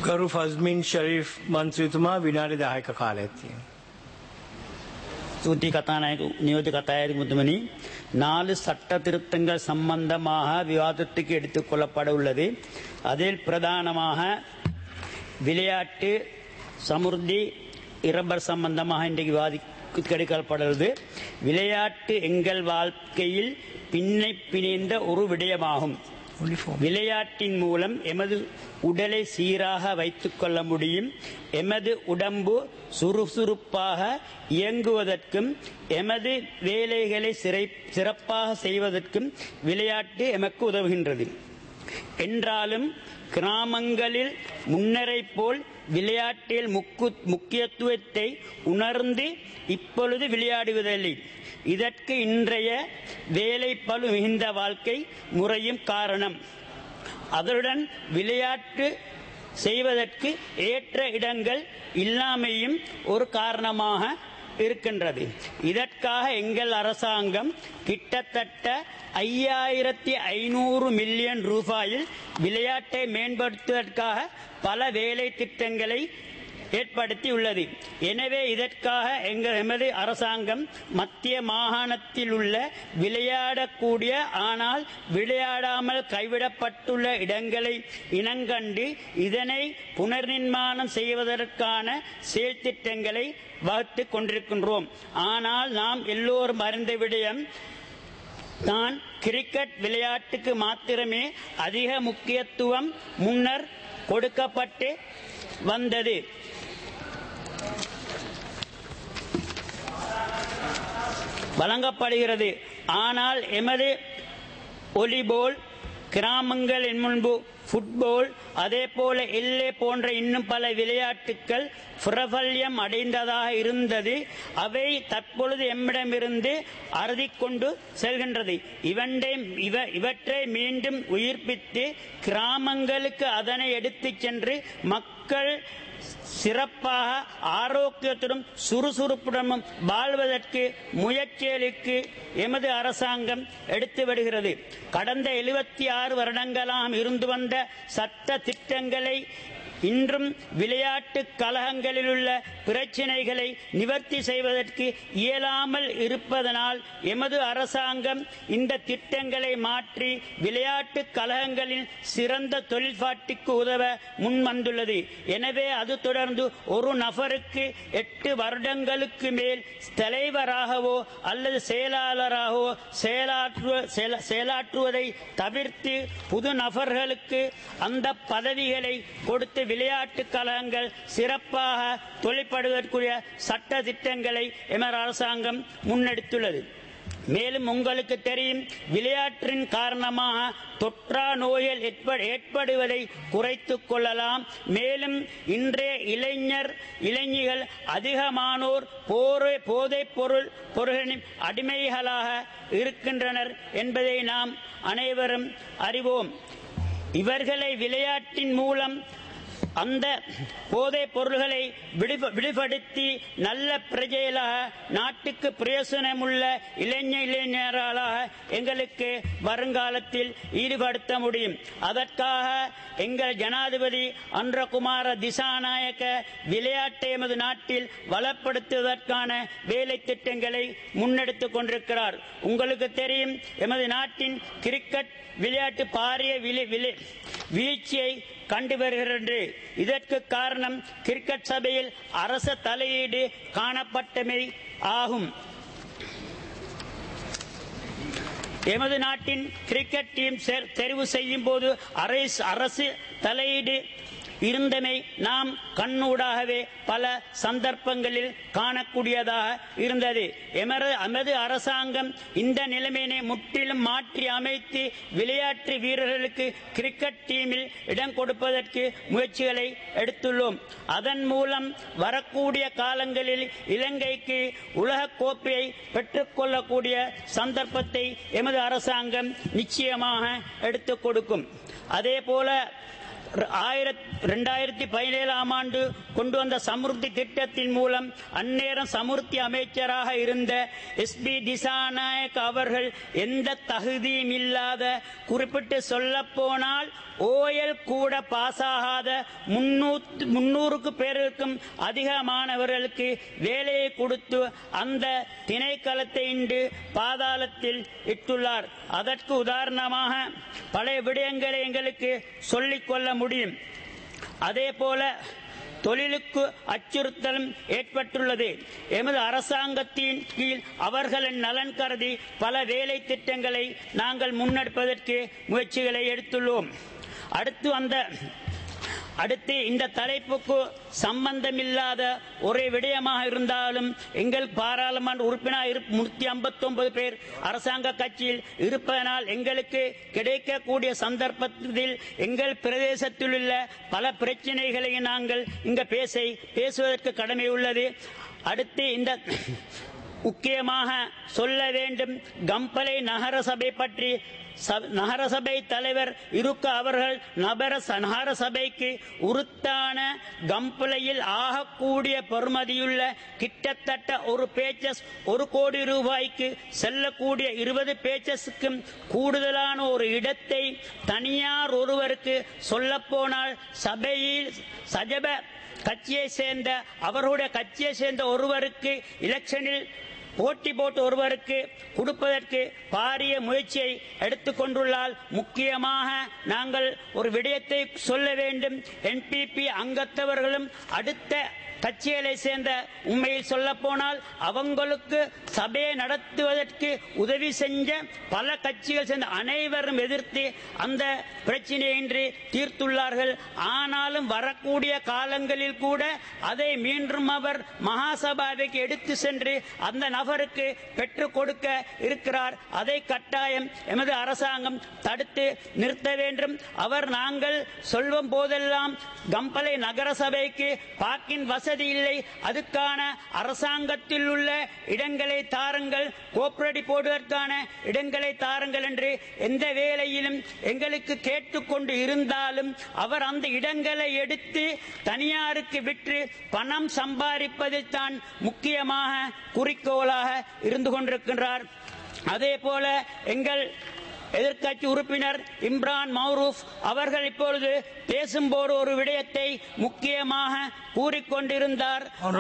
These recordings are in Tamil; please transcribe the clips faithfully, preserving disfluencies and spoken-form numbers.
ගරු ෆස්මින් ෂරීෆ් මන්ත්‍රීතුමා විනාඩි දහයක කාලයක් තියෙනවා. சூட்டி கதாநாயக நியோஜக கதாநாயக முத்துமணி நாலு சட்ட திருத்தங்கள் சம்பந்தமாக விவாதத்துக்கு எடுத்துக் கொள்ளப்பட உள்ளது. அதில் பிரதானமாக விளையாட்டு சமுர்த்தி இரப்பர் சம்பந்தமாக இன்றைக்கு விவாதிக்க எடுக்கப்படுவது. விளையாட்டு எங்கள் வாழ்க்கையில் பின்னை பிணைந்த ஒரு விடயமாகும். விளையாட்டின் மூலம் எமது உடலை சீராக வைத்துக் கொள்ள முடியும். எமது உடம்பு சுறுசுறுப்பாக இயங்குவதற்கும் எமது வேலைகளை சிறப்பாக செய்வதற்கும் விளையாட்டு எமக்கு உதவுகின்றது. என்றாலும் கிராமங்களில் முன்னரை போல் விளையாட்டில் முக்கியத்துவத்தை உணர்ந்து இப்பொழுது விளையாடுவதில்லை. இதற்கு இன்றைய வேலை பளு மிகுந்த வாழ்க்கை முறையும் காரணம். அதனுடன் விளையாட்டு செய்வதற்கு ஏற்ற இடங்கள் இல்லாமையும் ஒரு காரணமாக இருக்கின்றது. இதற்காக எங்கள் அரசாங்கம் கிட்டத்தட்ட ஐயாயிரத்தி ஐநூறு மில்லியன் ரூபாயில் விளையாட்டை மேம்படுத்துவதற்காக பல வேலை திட்டங்களை ஏற்படுத்தி உள்ளது. எனவே இதற்காக எங்கள் எமது அரசாங்கம் மத்திய மாகாணத்தில் உள்ள விளையாடக்கூடிய ஆனால் விளையாடாமல் கைவிடப்பட்டுள்ள இடங்களை இனங்கண்டு இதனை புனர்நிர்மாணம் செய்வதற்கான செயல் திட்டங்களை வகுத்துக் கொண்டிருக்கின்றோம். ஆனால் நாம் எல்லோரும் அறிந்த விடயம் தான் கிரிக்கெட் விளையாட்டுக்கு மாத்திரமே அதிக முக்கியத்துவம் முன்னர் கொடுக்கப்பட்டு வந்தது. வழங்கப்படுகிறது. ஆனால் எமது வாலிபால் கிராமங்கள் முன்பு ஃபுட்பால் அதே போல எல்லை போன்ற இன்னும் பல விளையாட்டுகள் பிரபல்யம் அடைந்ததாக இருந்தது. அவை தற்பொழுது எம்மிடமிருந்து அறுதிக்கொண்டு செல்கின்றது. இவற்றை இவற்றை மீண்டும் உயிர்ப்பித்து கிராமங்களுக்கு அதனை எடுத்துச் சென்று மக்கள் சிறப்பாக ஆரோக்கியத்துடன் சுறுசுறுப்புடனும் வாழ்வதற்கு முயற்சிகளுக்கு எமது அரசாங்கம் எடுத்து வருகிறது. கடந்த எழுபத்தி ஆறு வருடங்களாக இருந்து வந்த சட்ட திட்டங்களை இன்றும் விளையாட்டு கழகங்களில் உள்ள பிரச்சினைகளை நிவர்த்தி செய்வதற்கு இயலாமல் இருப்பதனால் எமது அரசாங்கம் இந்த திட்டங்களை மாற்றி விளையாட்டு கழகங்களின் சிறந்த தொழில்பாட்டுக்கு உதவ முன்வந்துள்ளது. எனவே அது தொடர்ந்து ஒரு நபருக்கு எட்டு வருடங்களுக்கு மேல் தலைவராகவோ அல்லது செயலாளராகவோ செயலாற்றுவதை தவிர்த்து புது நபர்களுக்கு அந்த பதவிகளை கொடுத்து விளையாட்டு கழகங்கள் சிறப்பாக தொழிற்படுவதற்குரிய சட்ட திட்டங்களை எமது அரசாங்கம் முன்னெடுத்துள்ளது. மேலும் உங்களுக்கு தெரியும், விளையாட்டின் காரணமாக தொற்றா நோய்கள் ஏற்படுவதை குறைத்துக் கொள்ளலாம். மேலும் இன்றைய இளைஞர் இளைஞர்கள் அதிகமானோர் போதைப் பொருள் பொருளின் அடிமைகளாக இருக்கின்றனர் என்பதை நாம் அனைவரும் அறிவோம். இவர்களை விளையாட்டின் மூலம் அந்த போதைப் பொருள்களை விடுபடுத்தி நல்ல பிரஜைகளாக நாட்டுக்கு பிரயோசனமுள்ள இளைஞ இளைஞர்களாக எங்களுக்கு வருங்காலத்தில் ஈடுபடுத்த முடியும். அதற்காக எங்கள் ஜனாதிபதி அன்றகுமார திசாநாயக்க விளையாட்டை எமது நாட்டில் வளப்படுத்துவதற்கான வேலை திட்டங்களை முன்னெடுத்துக் கொண்டிருக்கிறார். உங்களுக்கு தெரியும், எமது நாட்டின் கிரிக்கெட் விளையாட்டு பாரிய வீழ்ச்சியை கண்டு வருகிறது. இதற்கு காரணம் கிரிக்கெட் சபையில் அரச தலையீடு காணப்பட்டமை ஆகும். எமது நாட்டின் கிரிக்கெட் டீம் தெரிவு செய்யும் போது அரசு தலையீடு இருந்தமை நாம் கண்ணூடாகவே பல சந்தர்ப்பங்களில் காணக்கூடியதாக இருந்தது. எமது அரசாங்கம் இந்த நிலைமையை முற்றிலும் மாற்றி அமைத்து விளையாட்டு வீரர்களுக்கு கிரிக்கெட் டீமில் இடம் கொடுப்பதற்கு முயற்சிகளை எடுத்துள்ளோம். அதன் மூலம் வரக்கூடிய காலங்களில் இலங்கைக்கு உலக கோப்பையை பெற்றுக்கொள்ளக்கூடிய சந்தர்ப்பத்தை எமது அரசாங்கம் நிச்சயமாக எடுத்துக் கொடுக்கும். அதே போல இரண்டாயிரத்தி பதினேழாம் ஆண்டு கொண்டு வந்த சமுர்த்தி திட்டத்தின் மூலம் அந்நேரம் சமுர்த்தி அமைச்சராக இருந்த எஸ் பி திசாநாயக் அவர்கள் எந்த தகுதியும் இல்லாத, குறிப்பிட்டு சொல்ல போனால் ஓயல் கூட பாஸ் ஆகாத முன்னூறுக்கு பேருக்கும் அதிக மாணவர்களுக்கு வேலையை கொடுத்து அந்த திணைக்களத்தை இன்று பாதாளத்தில் இட்டுள்ளார். அதற்கு உதாரணமாக பழைய விடயங்களை எங்களுக்கு சொல்லிக் கொள்ள முடியும். அதே போல தொழிலுக்கு அச்சுறுத்தலும் ஏற்பட்டுள்ளது. எமது அரசாங்கத்தின் கீழ் அவர்களின் நலன் கருதி பல வேலை திட்டங்களை நாங்கள் முன்னெடுப்பதற்கு முயற்சிகளை எடுத்துள்ளோம். அடுத்து அந்த அடுத்து இந்த தலைப்புக்கு சம்பந்தமில்லாத ஒரே விடயமாக இருந்தாலும் எங்கள் பாராளுமன்ற உறுப்பினர் நூற்றி ஐம்பத்தி ஒன்பது பேர் அரசாங்க கட்சியில் இருப்பதனால் எங்களுக்கு கிடைக்கக்கூடிய சந்தர்ப்பத்தில் எங்கள் பிரதேசத்தில் உள்ள பல பிரச்சனைகளை நாங்கள் இங்க பேச பேசுவதற்கு கடமை உள்ளது. அடுத்து இந்த முக்கியமாக சொல்ல வேண்டும், கம்பளை நகரசபை பற்றி நகரசபை தலைவர் இருக்க அவர்கள் நபர நகரசபைக்கு உருத்தான கம்பளையில் ஆகக்கூடிய பெறுமதியுள்ள கிட்டத்தட்ட ஒரு பேச்சஸ் ஒரு கோடி ரூபாய்க்கு செல்லக்கூடிய இருபது பேச்சஸுக்கும் கூடுதலான ஒரு இடத்தை தனியார் ஒருவருக்கு சொல்லப்போனால் சபையில் சஜப கட்சியை சேர்ந்த அவர்களுடைய கட்சியை சேர்ந்த ஒருவருக்கு எலெக்ஷனில் போட்டி போட்டு ஒருவருக்கு கொடுப்பதற்கு பாரிய முயற்சியை எடுத்துக்கொண்டுள்ளால் முக்கியமாக நாங்கள் ஒரு விடயத்தை சொல்ல வேண்டும். என்பிபி அங்கத்தவர்களும் அடுத்த கட்சிகளை சேர்ந்த உண்மையில் சொல்ல போனால் அவங்களுக்கு சபையை நடத்துவதற்கு உதவி செஞ்ச பல கட்சிகள் சேர்ந்த அனைவரும் எதிர்த்து அந்த பிரச்சனையின்றி தீர்த்துள்ளார்கள். ஆனாலும் வரக்கூடிய காலங்களில் கூட அதை மீண்டும் அவர் மகாசபாவைக்கு எடுத்து சென்று அந்த நபருக்கு பெற்றுக் கொடுக்க இருக்கிறார். அதை கட்டாயம் எமது அரசாங்கம் தடுத்து நிறுத்த வேண்டும். அவர் நாங்கள் சொல்லும் போதெல்லாம் கம்பளை நகரசபைக்கு பார்க்கிங் வசதி இல்லை, அதுக்கான அரசாங்கத்தில் உள்ள இடங்களை தாருங்கள், கோஆபரேட்டிவ் போடுவதற்கான இடங்களை தாருங்கள் என்று எந்த வேளையிலும் எங்களுக்கு கேட்டுக்கொண்டு இருந்தாலும் அவர் அந்த இடங்களை எடுத்து தனியாருக்கு விற்று பணம் சம்பாதிப்பதில் தான் முக்கியமாக குறிக்கோளாக இருந்து கொண்டிருக்கின்றார். அதே போல எங்கள் எதிர்க்கட்சி உறுப்பினர் இம்ரான் மௌரூப் அவர்கள் இப்பொழுது பேசும்போது ஒரு விடயத்தை முக்கியமாக கூறிக்கொண்டிருந்தார்.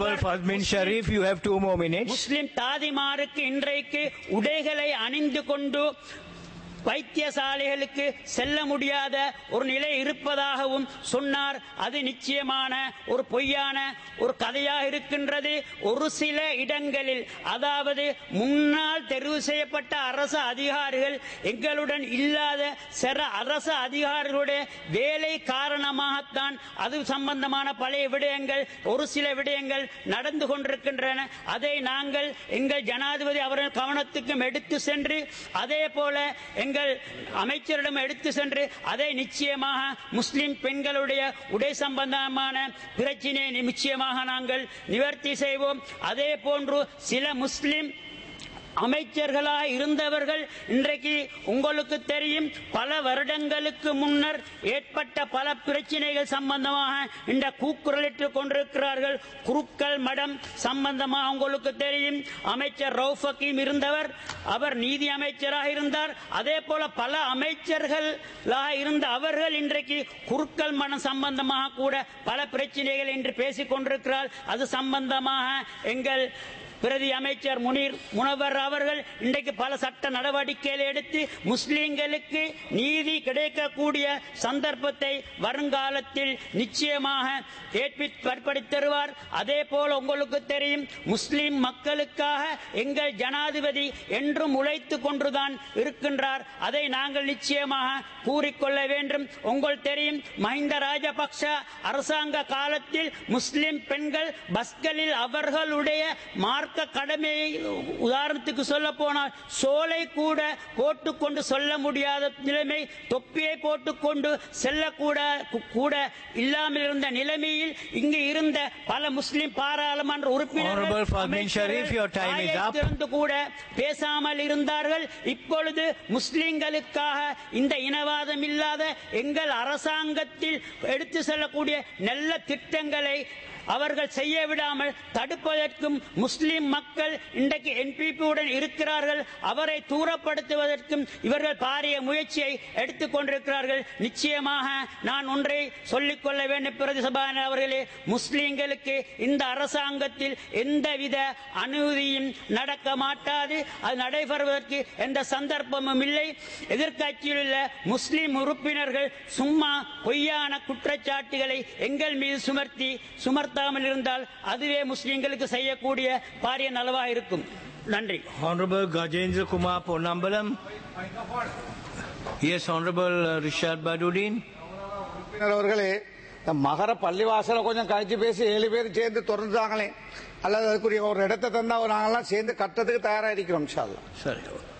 முஸ்லிம் தாதிமாருக்கு இன்றைக்கு உடைகளை அணிந்து கொண்டு வைத்தியசாலைகளுக்கு செல்ல முடியாத ஒரு நிலை இருப்பதாகவும் சொன்னார். அது நிச்சயமான ஒரு பொய்யான ஒரு கதையாக இருக்கின்றது. ஒரு சில இடங்களில், அதாவது முன்னால் தெரிவு செய்யப்பட்ட அரசு அதிகாரிகள் எங்களுடன் இல்லாத சில அரசு அதிகாரிகளுடைய வேலை காரணமாகத்தான் அது சம்பந்தமான பழைய விடயங்கள் ஒரு சில விடயங்கள் நடந்து கொண்டிருக்கின்றன. அதை நாங்கள் எங்கள் ஜனாதிபதி அவர்கள் கவனத்துக்கும் எடுத்து சென்று அதே போல எங்கள் அமைச்சரிடம் எடுத்து சென்று அதை நிச்சயமாக முஸ்லிம் பெண்களுடைய உடை சம்பந்தமான பிரச்சினையை நிச்சயமாக நாங்கள் நிவர்த்தி செய்வோம். அதே போன்று சில முஸ்லிம் அமைச்சர்களாக இருந்தவர்கள் இன்றைக்கு உங்களுக்கு தெரியும், பல வருடங்களுக்கு முன்னர் ஏற்பட்ட பல பிரச்சனைகள் சம்பந்தமாக இந்த கூக்குரலிட்டுக் கொண்டிருக்கிறார்கள். குருக்கள் மடம் சம்பந்தமாக உங்களுக்கு தெரியும், அமைச்சர் ரவுஃப் ஹக்கீம் இருந்தவர், அவர் நீதி அமைச்சராக இருந்தார். அதே போல பல அமைச்சர்களாக இருந்த அவர்கள் இன்றைக்கு குருக்கள் மடம் சம்பந்தமாக கூட பல பிரச்சனைகள் என்று பேசிக் கொண்டிருக்கிறார். அது சம்பந்தமாக எங்கள் பிரதி அமைச்சர் முனீர் முனவர் அவர்கள் இன்றைக்கு பல சட்ட நடவடிக்கைகளை எடுத்து முஸ்லிம்களுக்கு நீதி கிடைக்கக்கூடிய சந்தர்ப்பத்தை வருங்காலத்தில் நிச்சயமாக ஏற்படுத்தி தருவார். அதே போல உங்களுக்கு தெரியும், முஸ்லிம் மக்களுக்காக எங்கள் ஜனாதிபதி என்றும் உழைத்துக் கொண்டுதான் இருக்கின்றார். அதை நாங்கள் நிச்சயமாக கூறிக்கொள்ள வேண்டும். உங்களுக்கு தெரியும், மஹிந்த ராஜபக்ஷ அரசாங்க காலத்தில் முஸ்லிம் பெண்கள் பஸ்களில் அவர்களுடைய மார்க்க மார்க்க கடமையை உதாரணத்துக்கு சொல்ல போனால் சோலை கூட போட்டுக்கொண்டு சொல்ல முடியாத நிலைமை, தொப்பியை போட்டுக்கொண்டு செல்லக்கூட கூட இல்லாமல் இருந்த நிலைமையில் இங்கு இருந்த பல முஸ்லிம் பாராளுமன்ற உறுப்பினர்கள் கூட பேசாமல் இருந்தார்கள். இப்பொழுது முஸ்லிம்களுக்காக இந்த இனவாதம் இல்லாத எங்கள் அரசாங்கத்தில் எடுத்து செல்லக்கூடிய நல்ல திட்டங்களை அவர்கள் செய்ய விடாமல் தடுப்பதற்கும் முஸ்லிம் மக்கள் இன்றைக்கு என்பிபியுடன் இருக்கிறார்கள், அவரை தூரப்படுத்துவதற்கும் இவர்கள் பாரிய முயற்சியை எடுத்துக் கொண்டிருக்கிறார்கள். நிச்சயமாக நான் ஒன்றை சொல்லிக்கொள்ள வேண்டும் பிரதி சபாநாயகர் அவர்களே, முஸ்லிம்களுக்கு இந்த அரசாங்கத்தில் எந்தவித அனுமதியும் நடக்க மாட்டாது. அது நடைபெறுவதற்கு எந்த சந்தர்ப்பமும் இல்லை. எதிர்க்கட்சியில் உள்ள முஸ்லிம் உறுப்பினர்கள் சும்மா பொய்யான குற்றச்சாட்டுகளை எங்கள் மீது சுமர்த்தி சுமர்த்த இருந்தால் அதுவே முஸ்லிம்களுக்கு செய்யக்கூடிய பாரிய நலவாக இருக்கும். நன்றி. Honorable Gajendra Kumar Ponnambalam. Yes, Honorable Rishad Badudin. அவர்களே, மகர பள்ளிவாசல கொஞ்சம் கழிச்சு பேசி ஏழு பேர் சேர்ந்து தொடர்ந்தாங்களே, அல்லது அதுக்குரிய ஒரு இடத்தை தந்தா நாங்கெல்லாம் சேர்ந்து கட்டத்துக்கு தயாரா இருக்கிறோம். இன்ஷா அல்லாஹ். சரி.